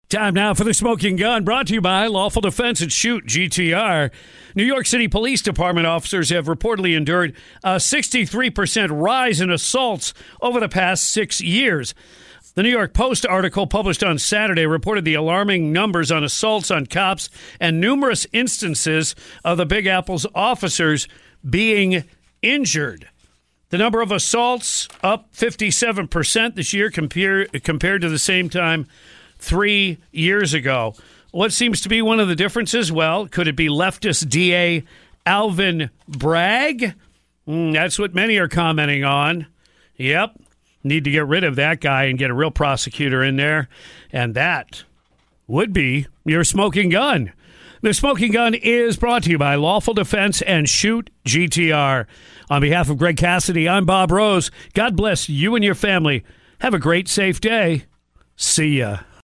Time now for the Smoking Gun, brought to you by Lawful Defense and Shoot, GTR. New York City Police Department officers have reportedly endured a 63% rise in assaults over the past 6 years. The New York Post article published on Saturday reported the alarming numbers on assaults on cops and numerous instances of the Big Apple's officers being injured. The number of assaults up 57% this year compared to the same time 3 years ago. What seems to be one of the differences? Well, could it be leftist DA Alvin Bragg? That's what many are commenting on. Yep. Need to get rid of that guy and get a real prosecutor in there. And that would be your Smoking Gun. The Smoking Gun is brought to you by Lawful Defense and Shoot, GTR. On behalf of Greg Cassidy, I'm Bob Rose. God bless you and your family. Have a great, safe day. See ya.